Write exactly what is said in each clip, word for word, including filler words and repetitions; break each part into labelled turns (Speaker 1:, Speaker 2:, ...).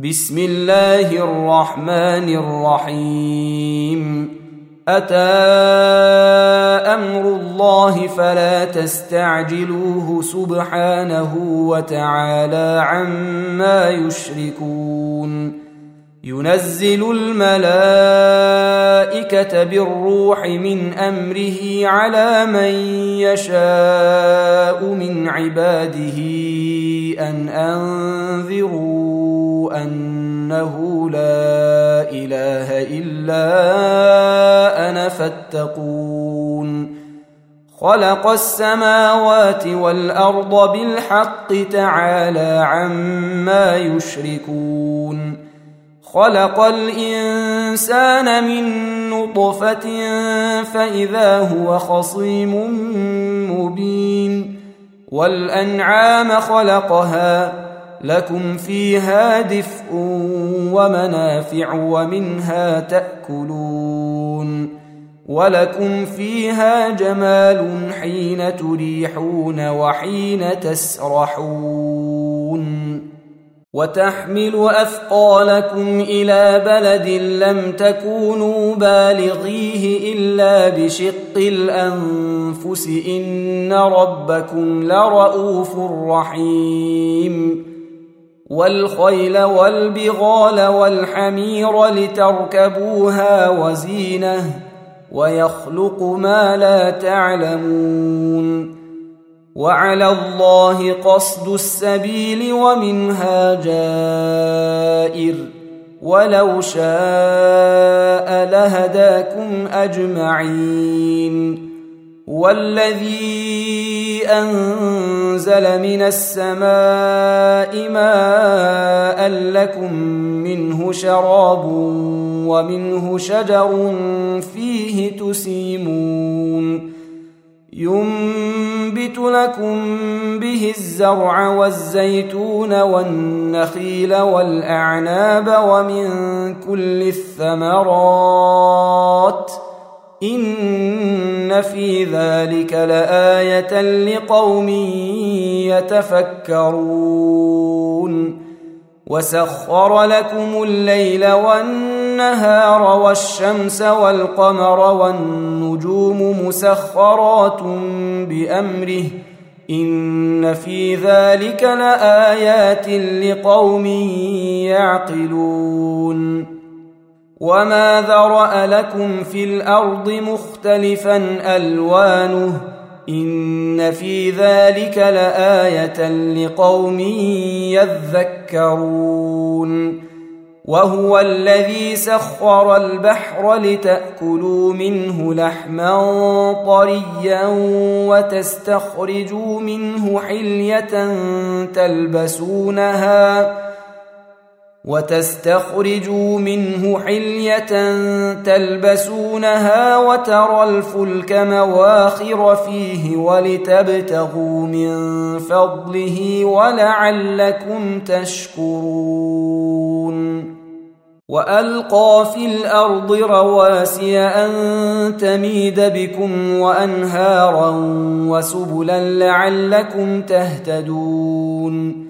Speaker 1: بسم الله الرحمن الرحيم أتى أمر الله فلا تستعجلوه سبحانه وتعالى عما يشركون ينزل الملائكة بالروح من أمره على من يشاء من عباده أن أنذروا أنه لا إله إلا أنا فاتقون خلق السماوات والأرض بالحق تعالى عما يشركون خلق الإنسان من نطفة فإذا هو خصيم مبين والأنعام خلقها لكم فيها دفء ومنافع ومنها تأكلون ولكم فيها جمال حين تريحون وحين تسرحون وتحمل أثقالكم إلى بلد لم تكونوا بالغيه إلا بشق الأنفس إن ربكم لرؤوف رحيم والخيل والبغال والحمير لتركبوها وزينة ويخلق ما لا تعلمون وعلى الله قصد السبيل ومنها جائر ولو شاء لهداكم أجمعين والذي أنزل من السماء ماء لكم منه شراب ومنه شجر فيه تسيمون ينبت لكم به الزرع والزيتون والنخيل والأعناب ومن كل الثمرات إن في ذلك لآية لقوم يتفكرون وسخر لكم الليل والنهار والشمس والقمر والنجوم مسخرات بأمره إن في ذلك لآيات لقوم يعقلون وما ذرأ لكم في الأرض مختلفا ألوانه إن في ذلك لآية لقوم يذكرون وهو الذي سخر البحر لتأكلوا منه لحما طريا وتستخرجوا منه حلية تلبسونها وتستخرجوا منه حلية تلبسونها وترى الفلك مواخر فيه ولتبتغوا من فضله ولعلكم تشكرون وألقى في الأرض رواسي أن تميد بكم وأنهارا وسبلا لعلكم تهتدون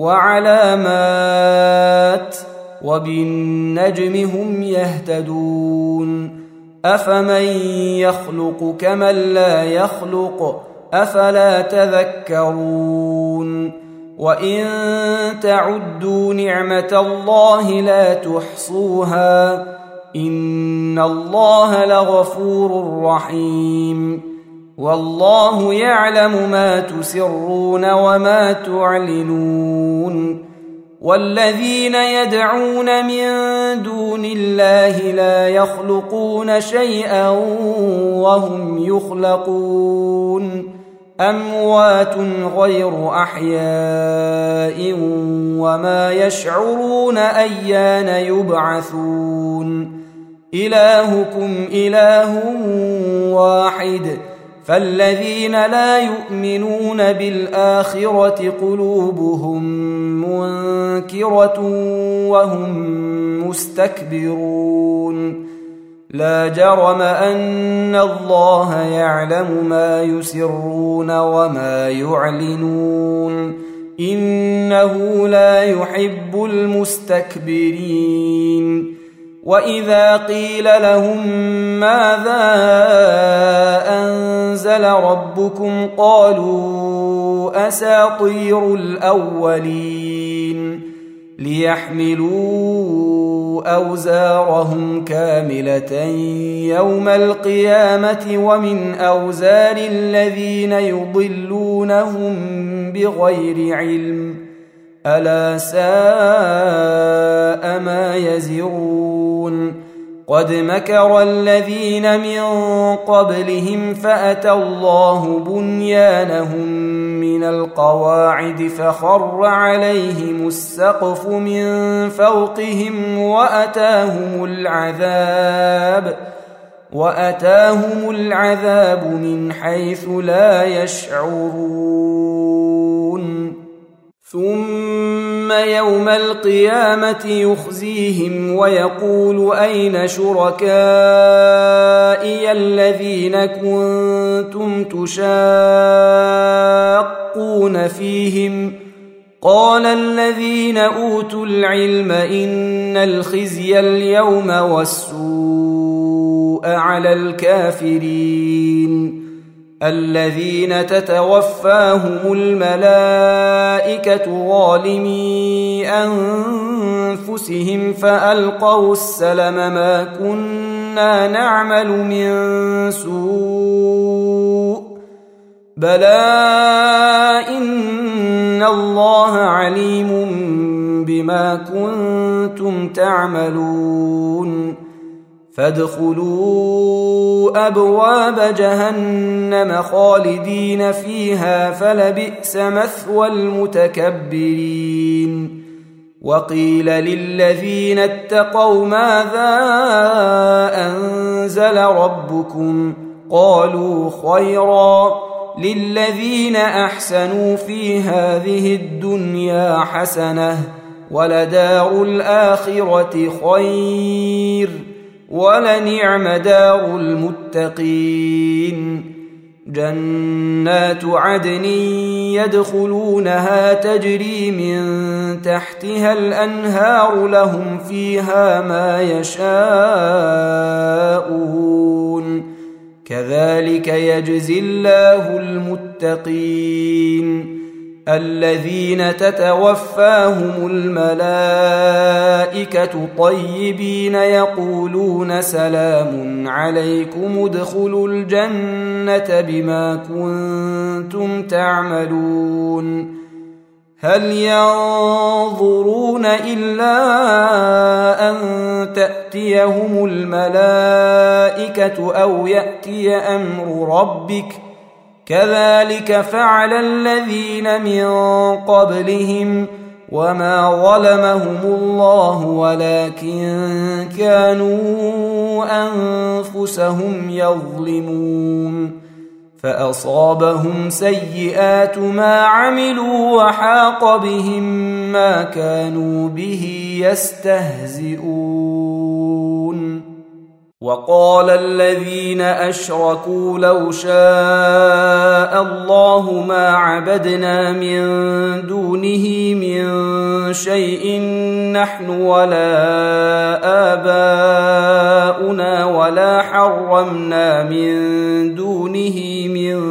Speaker 1: وعلامات وبالنجم هم يهتدون أفمن يخلق كمن لا يخلق أفلا تذكرون وإن تعدوا نعمة الله لا تحصوها إن الله لغفور رحيم والله يعلم ما تسرون وما تعلنون والذين يدعون من دون الله لا يخلقون شيئا وهم يخلقون أموات غير أحياء وما يشعرون أيان يبعثون إلهكم إله واحد فالذين لا يؤمنون بالآخرة قلوبهم منكرة وهم مستكبرون لا جرم أن الله يعلم ما يسرون وما يعلنون إنه لا يحب المستكبرين وإذا قيل لهم ماذا أنزل ربكم قالوا أساطير الأولين ليحملوا أوزارهم كاملة يوم القيامة ومن أوزار الذين يضلونهم بغير علم ألا ساء ما يزرون قد مكر الذين من قبلهم فأتى الله بنيانهم من القواعد فخر عليهم السقف من فوقهم وأتاهم العذاب وأتاهم العذاب من حيث لا يشعرون ثم يوم القيامة يخزيهم ويقول أين شركائي الذين كنتم تشاقون فيهم قال الذين أوتوا العلم إن الخزي اليوم والسوء على الكافرين الذين تتوفاهم الملائكة ظالمي أنفسهم فألقوا السلم ما كنا نعمل من سوء بلى إن الله عليم بما كنتم تعملون فادخلوا أبواب جهنم خالدين فيها فلبئس مثوى المتكبرين وقيل للذين اتقوا ماذا أنزل ربكم قالوا خيرا للذين أحسنوا في هذه الدنيا حسنة ولدار الآخرة خير ولنعم دار المتقين جنات عدن يدخلونها تجري من تحتها الأنهار لهم فيها ما يشاءون كذلك يجزي الله المتقين الذين تتوفاهم الملائكة طيبين يقولون سلام عليكم ادخلوا الجنة بما كنتم تعملون هل ينظرون إلا أن تأتيهم الملائكة أو يأتي أمر ربك كذلك فعل الذين من قبلهم وما ظلمهم الله ولكن كانوا أنفسهم يظلمون فأصابهم سيئات ما عملوا وحاق بهم ما كانوا به يستهزئون وقال الذين أشركوا لو شاء الله ما عبدنا من دونه من شيء نحن ولا آباؤنا ولا حرمنا من دونه من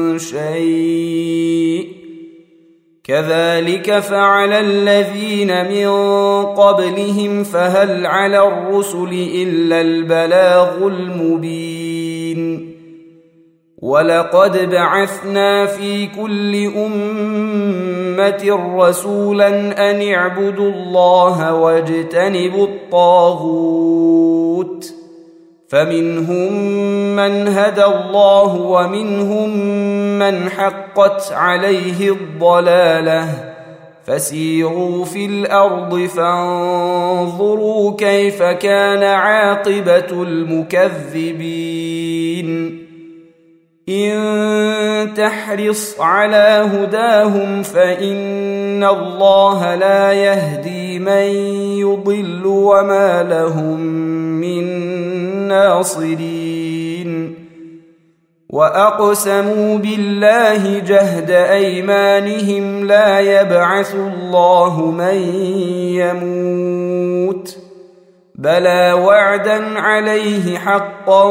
Speaker 1: شيء كذلك فعل الذين من قبلهم فهل على الرسل إلا البلاغ المبين ولقد بعثنا في كل أمة رسولا أن اعبدوا الله واجتنبوا الطاغوت فمنهم من هدى الله ومنهم من حقت عليه الضلالة فسيروا في الأرض فانظروا كيف كان عاقبة المكذبين إن تحرص على هداهم فإن الله لا يهدي من يضل وما لهم من ناصرين وأقسموا بالله جهد أيمانهم لا يبعث الله من يموت بلى وعدا عليه حقا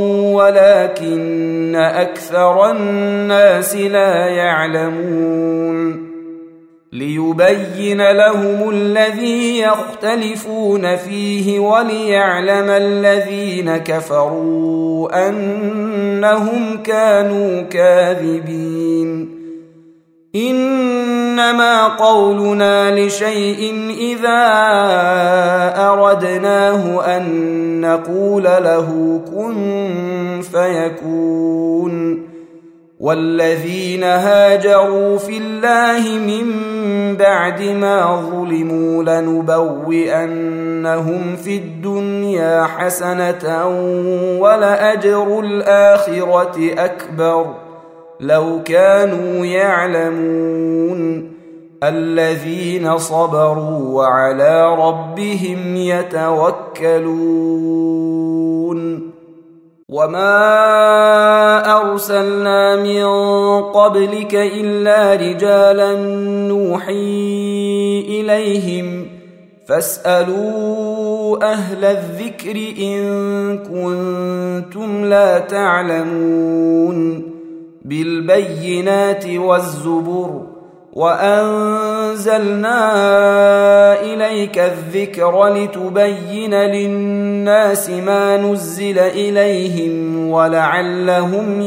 Speaker 1: ولكن أكثر الناس لا يعلمون ليبين لهم الذي يختلفون فيه وليعلم الذين كفروا أنهم كانوا كاذبين إنما قولنا لشيء إذا أردناه أن نقول له كن فيكون والذين هاجروا في الله من بعد ما ظلموا لنبوئنهم في الدنيا حسنة ولأجر الآخرة أكبر لو كانوا يعلمون الذين صبروا وعلى ربهم يتوكلون وما أرسلنا من قبلك إلا رجالا نوحي إليهم فاسألوا أهل الذكر إن كنتم لا تعلمون بالبينات والزبر وأنزلنا إليك الذكر لتبين للناس ما نزل إليهم ولعلهم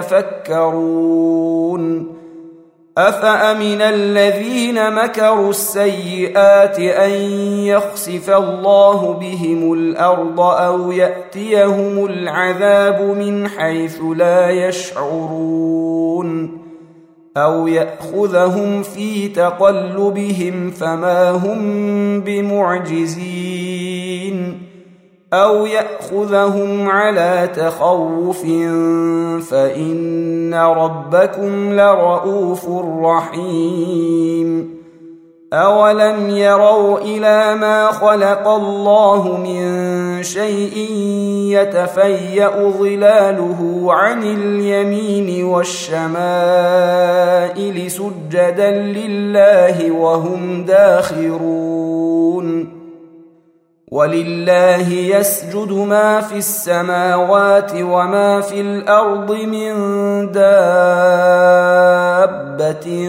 Speaker 1: يتفكرون أفأمن الذين مكروا السيئات أن يخسف الله بهم الأرض أو يأتيهم العذاب من حيث لا يشعرون أو يأخذهم في تقلبهم فما هم بمعجزين أو يأخذهم على تخوف فإن ربكم لرؤوف رحيم أولم يروا إلى ما خلق الله من شيء يتفيأ ظلاله عن اليمين والشمائل سجدا لله وهم داخرون ولله يسجد ما في السماوات وما في الأرض من دابة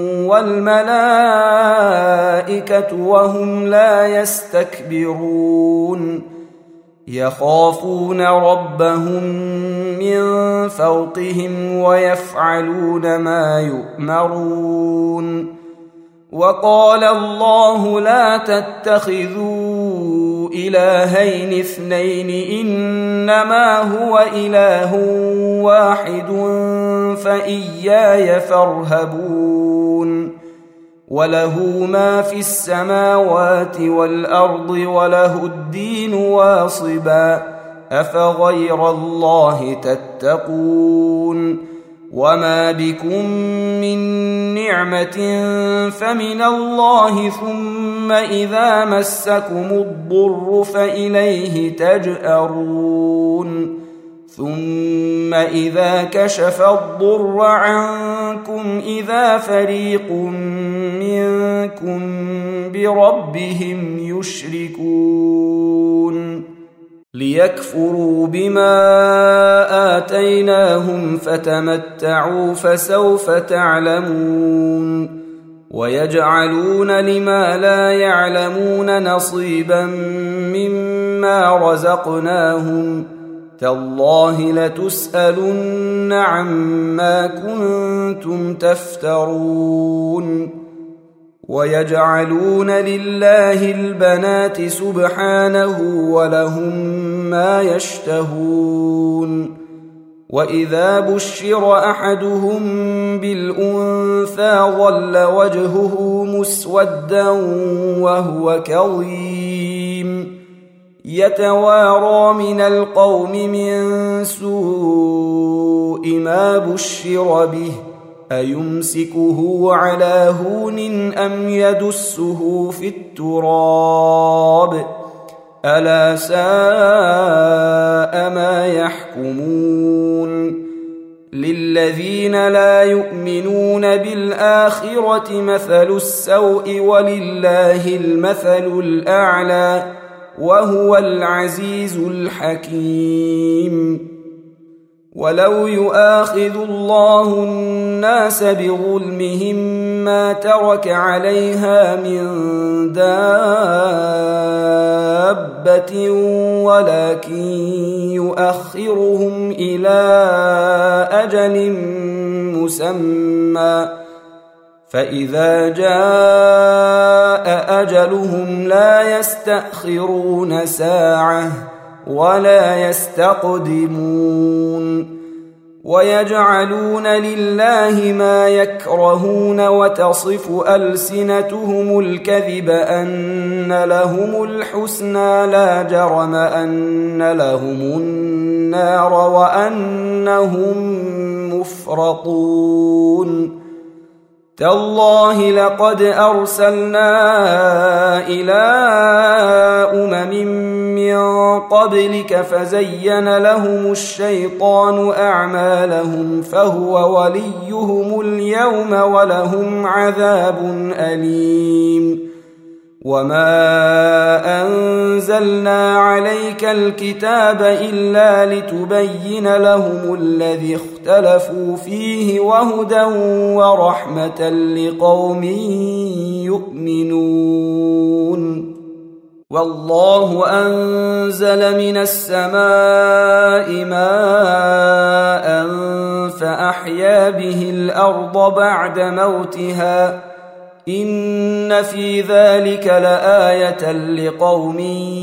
Speaker 1: والملائكة وهم لا يستكبرون يخافون ربهم من فوقهم ويفعلون ما يؤمرون وقال الله لا تتخذوا إلهين اثنين إنما هو إله واحد فإياي فارهبون وله ما في السماوات والأرض وله الدين واصبا أفغير الله تتقون وما بكم من نعمة فمن الله ثم إذا مسكم الضر فإليه تجأرون ثم إذا كشف الضر عنكم إذا فريق منكم بربهم يشركون ليكفروا بما آتيناهم فتمتعوا فسوف تعلمون ويجعلون لما لا يعلمون نصيبا مما رزقناهم تالله لتسألن عما كنتم تفترون ويجعلون لله البنات سبحانه ولهم ما يشتهون وإذا بشر أحدهم بالأنثى ظل وجهه مسودا وهو كظيم يتوارى من القوم من سوء ما بشر به أيمسكه على هون أم يدسه في التراب ألا ساء ما يحكمون الذين لا يؤمنون بالآخرة مثل السوء ولله المثل الأعلى وهو العزيز الحكيم. ولو يؤاخذ الله الناس بظلمهم ما ترك عليها من دابة ولكن يؤخرهم إلى أجل مسمى فإذا جاء أجلهم لا يستأخرون ساعة ولا يستقدمون. ويجعلون لله ما يكرهون وتصف ألسنتهم الكذب أن لهم الحسنى لا جرم أن لهم النار وأنهم مفرطون. تالله لقد أرسلنا إلى أمم من قبلك فزين لهم الشيطان أعمالهم فهو وليهم اليوم ولهم عذاب أليم. وما أنزلنا عليك الكتاب إلا لتبين لهم الذي اختلفوا فيه وهدى ورحمة لقوم يؤمنون. والله أنزل من السماء ماء فأحيا به الأرض بعد موتها إن في ذلك لآية لقوم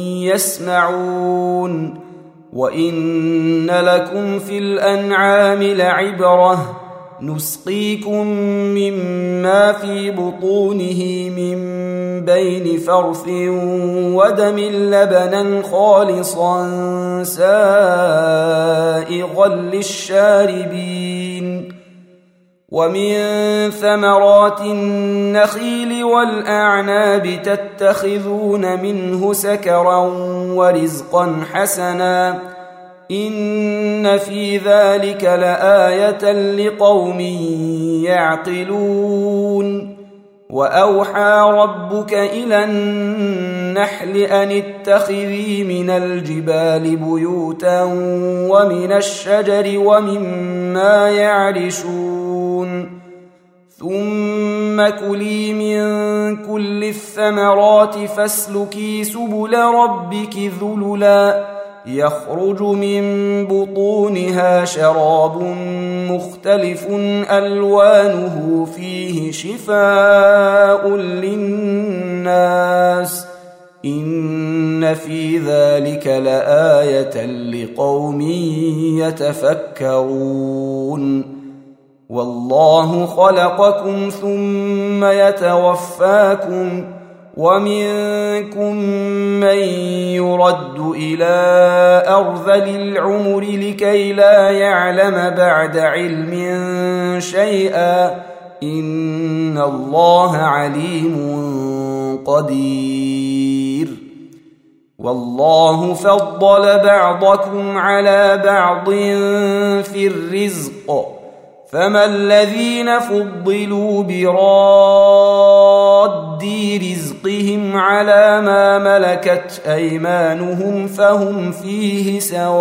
Speaker 1: يسمعون. وإن لكم في الأنعام لعبرة نسقيكم مما في بطونه من بين فرث ودم لبنا خالصا سائغا للشاربين. ومن ثمرات النخيل والأعناب تتخذون منه سكرا ورزقا حسنا إن في ذلك لآية لقوم يعقلون. وأوحى ربك إلى النحل أن اتخذي من الجبال بيوتا ومن الشجر ومما يعرشون ثم كلي من كل الثمرات فاسلكي سبل ربك ذللا يخرج من بطونها شراب مختلف ألوانه فيه شفاء للناس إن في ذلك لآية لقوم يتفكرون. والله خلقكم ثم يتوفاكم ومنكم من يرد إلى أرذل العمر لكي لا يعلم بعد علم شيئا إن الله عليم قدير. والله فضل بعضكم على بعض في الرزق فما الذين فضلوا براد رزقهم على ما ملكت أيمانهم فهم فيه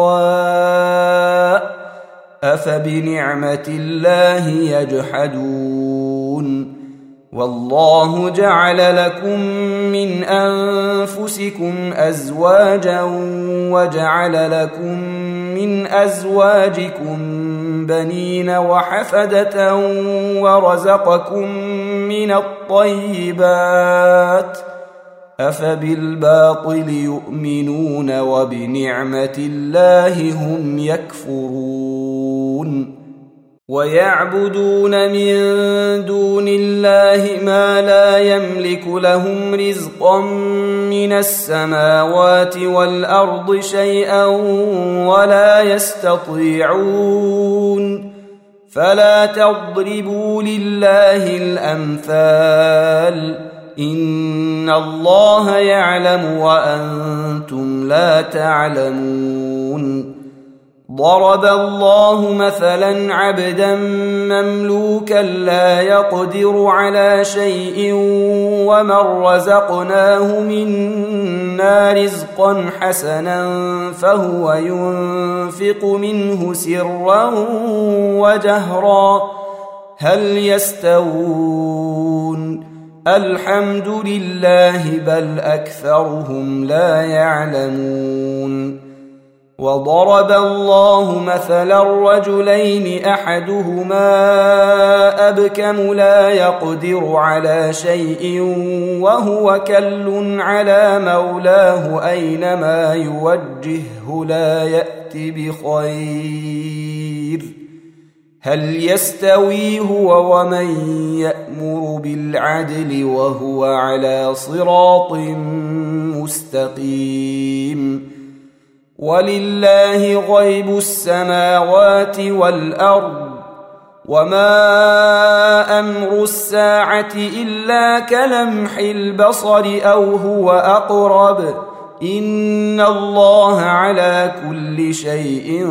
Speaker 1: سواء أفبنعمة الله يجحدون. والله جعل لكم من أنفسكم أزواجا وجعل لكم من أزواجكم بنين وحفدة ورزقكم من الطيبات أفبالباطل يؤمنون وبنعمة الله هم يكفرون. ويعبدون من دون الله ما لا يملك لهم رزقا من السماوات والأرض شيئا ولا يستطيعون فلا تضربوا لله الأمثال إن الله يعلم وأنتم لا تعلمون. ضرب الله مثلا عبدا مملوكا لا يقدر على شيء ومن رزقناه منا رزقا حسنا فهو ينفق منه سرا وجهرا هل يستوون الحمد لله بل أكثرهم لا يعلمون. وضرب الله مثلا الرجلين أحدهما أبكم لا يقدر على شيء وهو كل على مولاه أينما يوجهه لا يأتي بخير هل يستوي هو ومن يأمر بالعدل وهو على صراط مستقيم. ولله غيب السماوات والأرض وما أمر الساعة إلا كلمح البصر أو هو أقرب إن الله على كل شيء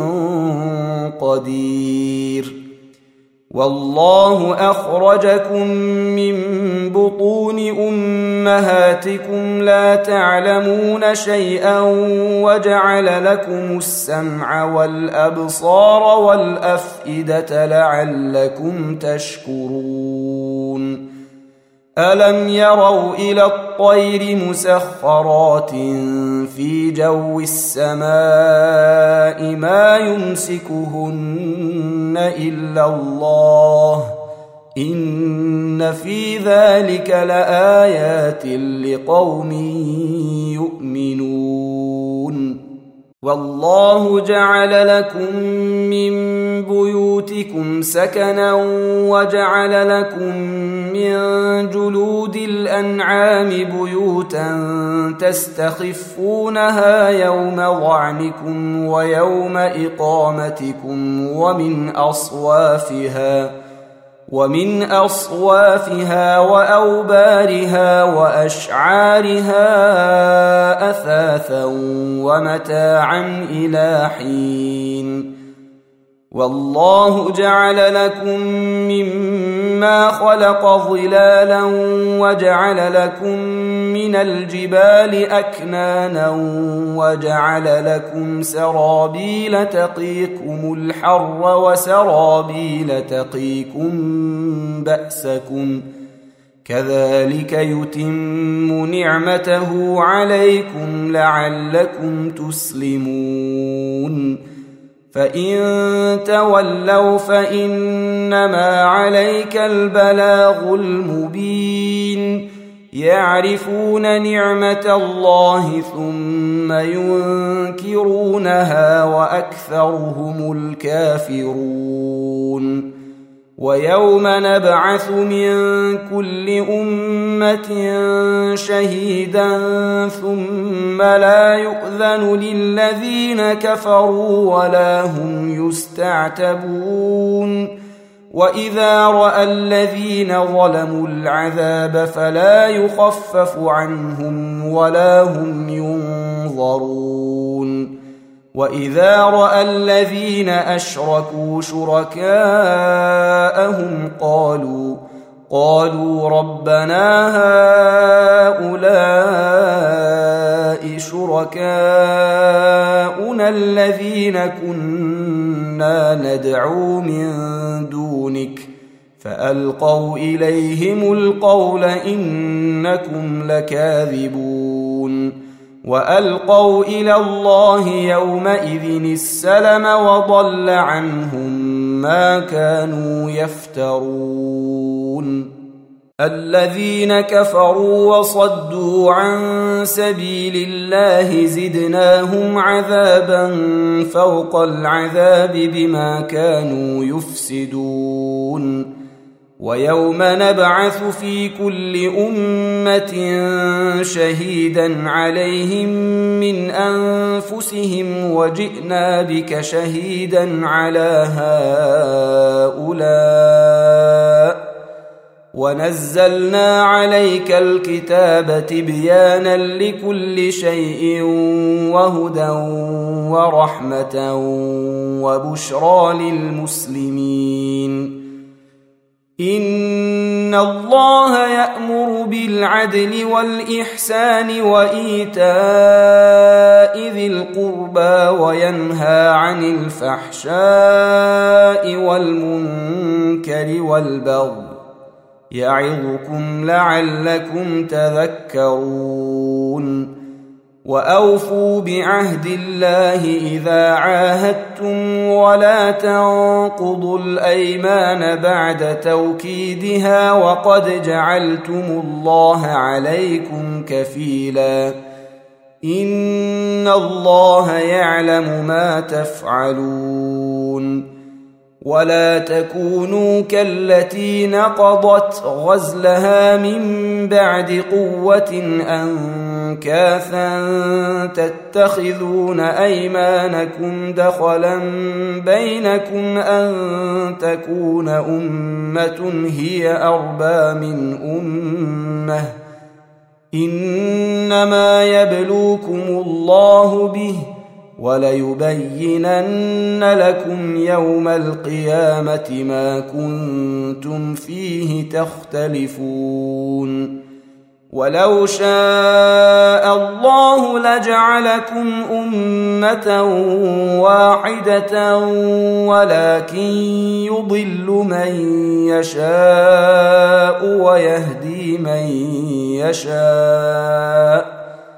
Speaker 1: قدير. والله أخرجكم من بطون أمهاتكم لا تعلمون شيئا وجعل لكم السمع والأبصار والأفئدة لعلكم تشكرون. ألم يروا إلى الطير مسخرات في جو السماء ما يمسكهن إلا الله إن في ذلك لآيات لقوم يؤمنون. والله جعل لكم من بيوتكم سكنا وجعل لكم من جلود الأنعام بيوتا تستخفونها يوم ظعنكم ويوم إقامتكم ومن أصوافها ومن أصوافها وأوبارها وأشعارها أثاثا ومتاعا إلى حين. والله جعل لكم مما خلق ظلالا وجعل لكم من الجبال أكنانا وجعل لكم سرابيل تقيكم الحر وسرابيل تقيكم بأسكم كذلك يتم نعمته عليكم لعلكم تسلمون. فإن تولوا فإنما عليك البلاغ المبين. يعرفون نعمة الله ثم ينكرونها وأكثرهم الكافرون. ويوم نبعث من كل أمة شهيدا ثم لا يؤذن للذين كفروا ولا هم يستعتبون. وإذا رأى الذين ظلموا العذاب فلا يخفف عنهم ولا هم ينظرون. وإذا رأى الذين أشركوا شركاءهم قالوا قالوا ربنا هؤلاء شركاؤنا الذين كنا ندعو من دونك فألقوا إليهم القول إنكم لكاذبون. وألقوا إلى الله يومئذ السلم وضل عنهم ما كانوا يفترون. الذين كفروا وصدوا عن سبيل الله زدناهم عذابا فوق العذاب بما كانوا يفسدون. ويوم نبعث في كل أمة شهيدا عليهم من أنفسهم وجئنا بك شهيدا على هؤلاء ونزلنا عليك الكتاب تبيانا لكل شيء وهدى ورحمة وبشرى للمسلمين. إن الله يأمر بالعدل والإحسان وإيتاء ذي القربى وينهى عن الفحشاء والمنكر والبغي يعظكم لعلكم تذكرون. وأوفوا بعهد الله إذا عاهدتم ولا تنقضوا الأيمان بعد توكيدها وقد جعلتم الله عليكم كفيلا إن الله يعلم ما تفعلون. ولا تكونوا كالتي نقضت غزلها من بعد قوة أنكاثا تتخذون أيمانكم دخلا بينكم أن تكون أمة هي أربى من أمة إنما يبلوكم الله به وليبينن لكم يوم القيامة ما كنتم فيه تختلفون. ولو شاء الله لجعلكم أمة واحدة ولكن يضل من يشاء ويهدي من يشاء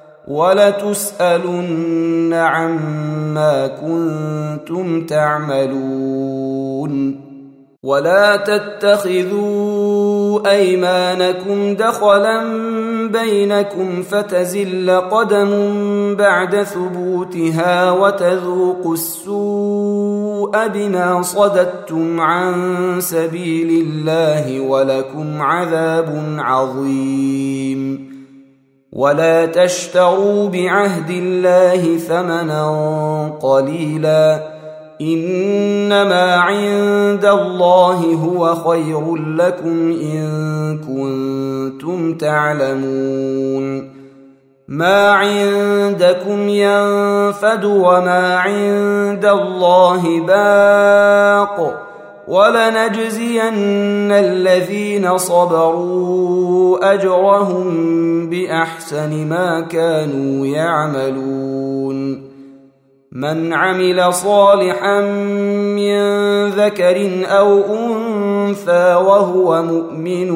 Speaker 1: ولتسألن عما كنتم تعملون. ولا تتخذوا أيمانكم دخلا بينكم فتزل قدم بعد ثبوتها وتذوقوا السوء بما صددتم عن سبيل الله ولكم عذاب عظيم. ولا تشتروا بعهد الله ثمنا قليلا إنما عند الله هو خير لكم إن كنتم تعلمون. ما عندكم ينفد وما عند الله باق ولنجزين الذين صبروا أجرهم بأحسن ما كانوا يعملون. من عمل صالحا من ذكر أو أنثى وهو مؤمن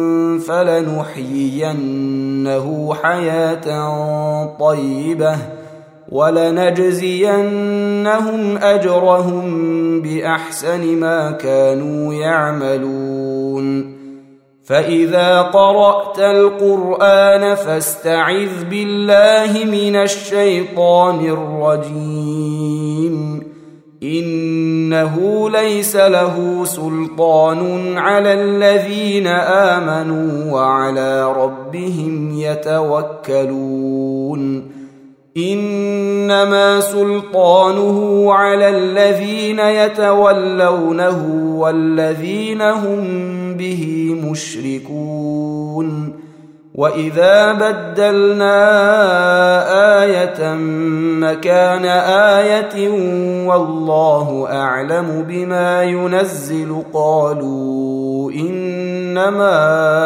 Speaker 1: فلنحيينه حياة طيبة ولنجزينهم أجرهم بأحسن ما كانوا يعملون. فإذا قرأت القرآن فاستعذ بالله من الشيطان الرجيم إنه ليس له سلطان على الذين آمنوا وعلى ربهم يتوكلون. إنما سلطانه على الذين يتولونه والذين هم به مشركون. وإذا بدلنا آية مكان آية والله أعلم بما ينزل قالوا إنما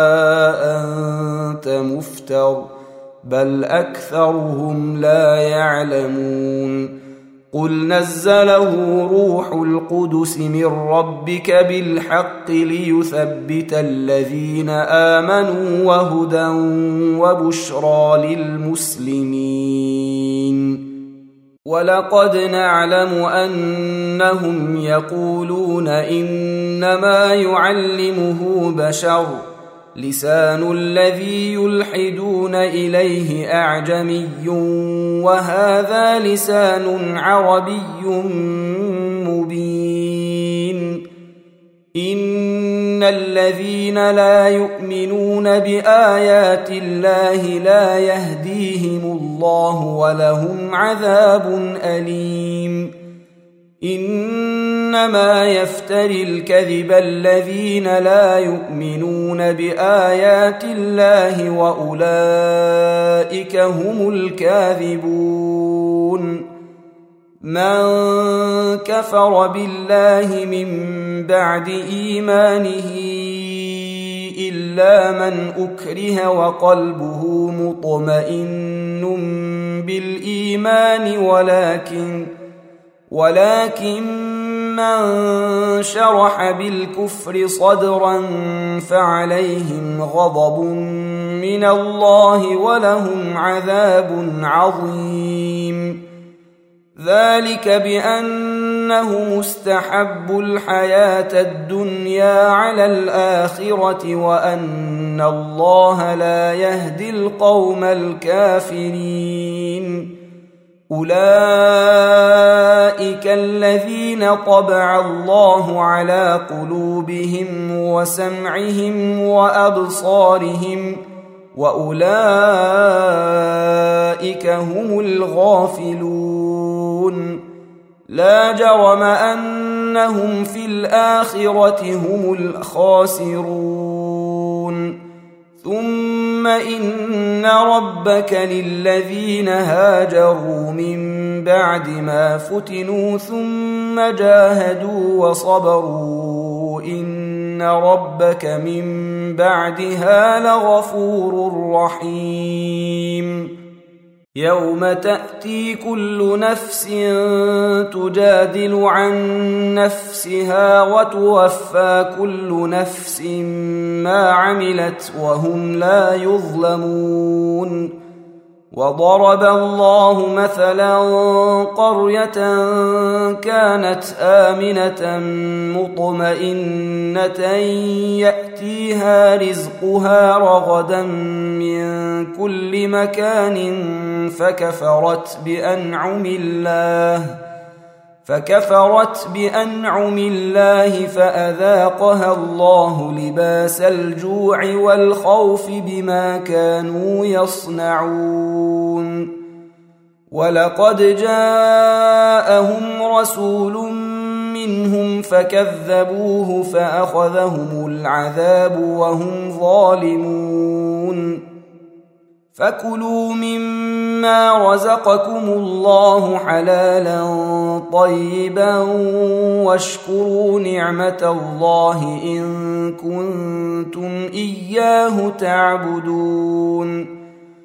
Speaker 1: أنت مفتر بل أكثرهم لا يعلمون. قل نزله روح القدس من ربك بالحق ليثبت الذين آمنوا وهدى وبشرى للمسلمين. ولقد نعلم أنهم يقولون إنما يعلمه بشر لسان الذي يلحدون إليه أعجمي وهذا لسان عربي مبين. إن الذين لا يؤمنون بآيات الله لا يهديهم الله ولهم عذاب أليم. إنما يفتري الكذب الذين لا يؤمنون بآيات الله وأولئك هم الكاذبون. من كفر بالله من بعد إيمانه إلا من أكره وقلبه مطمئن بالإيمان ولكن ولكن من شرح بالكفر صدرا فعليهم غضب من الله ولهم عذاب عظيم. ذلك بأنه مستحب الحياة الدنيا على الآخرة وأن الله لا يهدي القوم الكافرين. أولئك الذين طبع الله على قلوبهم وسمعهم وأبصارهم وأولئك هم الغافلون. لا جرم أنهم في الآخرة هم الخاسرون. ثم إن ربك للذين هاجروا من بعد ما فتنوا ثم جاهدوا وصبروا إن ربك من بعدها لغفور رحيم. يوم تأتي كل نفس تجادل عن نفسها وتوفى كل نفس ما عملت وهم لا يظلمون. وضرب الله مثلا قرية كانت آمنة مطمئنة يأتيها رزقها رغدا من كل مكان فكفرت بأنعم الله فكفرت بأنعم الله فأذاقها الله لباس الجوع والخوف بما كانوا يصنعون. ولقد جاءهم رسول منهم فكذبوه فأخذهم العذاب وهم ظالمون. فكلوا مما رزقكم الله حلالا طيبا واشكروا نعمة الله إن كنتم إياه تعبدون.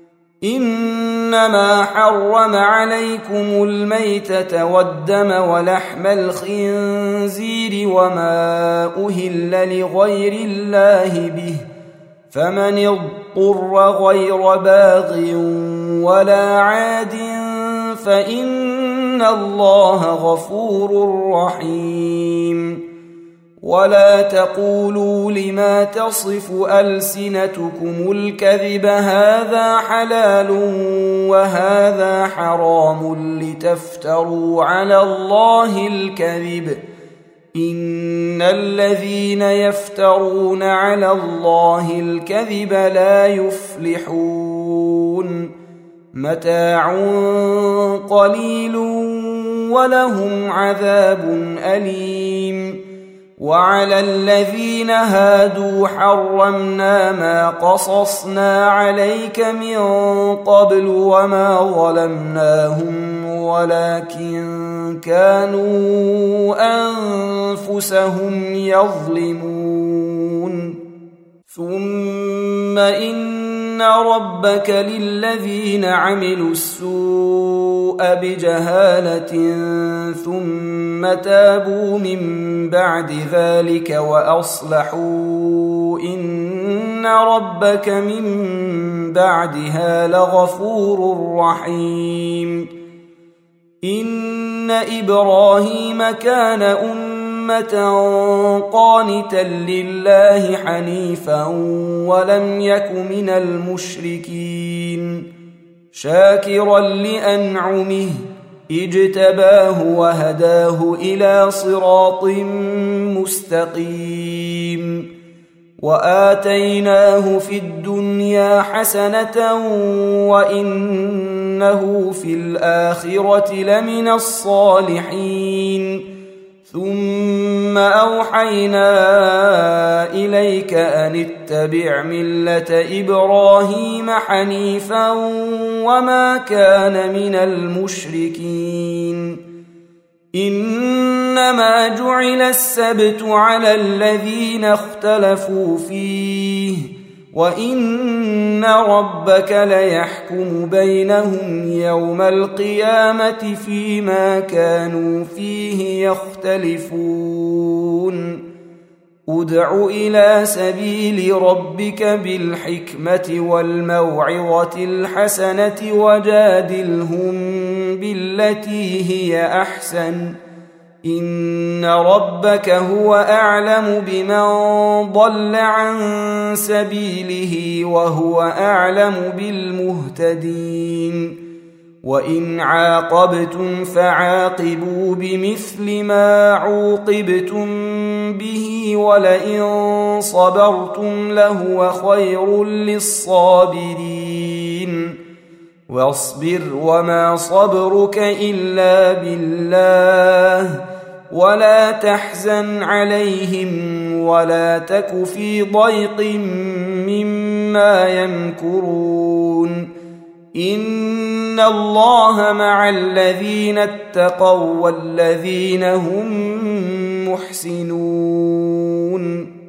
Speaker 1: إنما حرم عليكم الميتة والدم ولحم الخنزير وما أهل لغير الله به فمن اضطر غير باغ ولا عاد فإن الله غفور رحيم. ولا تقولوا لما تصف ألسنتكم الكذب هذا حلال وهذا حرام لتفتروا على الله الكذب إن الذين يفترون على الله الكذب لا يفلحون. متاع قليل ولهم عذاب أليم. وعلى الذين هادوا حرمنا ما قصصنا عليك من قبل وما ظلمناهم ولكن كانوا أنفسهم يظلمون. ثم إن ربك للذين عملوا السوء بجهالة ثم تابوا من بعد ذلك وأصلحوا إن ربك من بعدها لغفور رحيم. إن إبراهيم كان أمة قانتا لله حنيفا ولم يك من المشركين شاكرا لأنعمه اجتباه وهداه إلى صراط مستقيم. وآتيناه في الدنيا حسنة وإنه في الآخرة لمن الصالحين ثم أوحينا إليك أن اتبع ملة إبراهيم حنيفا وما كان من المشركين إنما جعل السبت على الذين اختلفوا فيه وإن ربك ليحكم بينهم يوم القيامة فيما كانوا فيه يختلفون ادع إلى سبيل ربك بالحكمة والموعظة الحسنة وجادلهم بالتي هي أحسن إن ربك هو أعلم بمن ضل عن سبيله وهو أعلم بالمهتدين وإن عاقبتم فعاقبوا بمثل ما عوقبتم به ولئن صبرتم لهو خير للصابرين واصبر وما صبرك إلا بالله ولا تحزن عليهم ولا تك في ضيق مما يمكرون إن الله مع الذين اتقوا والذين هم محسنون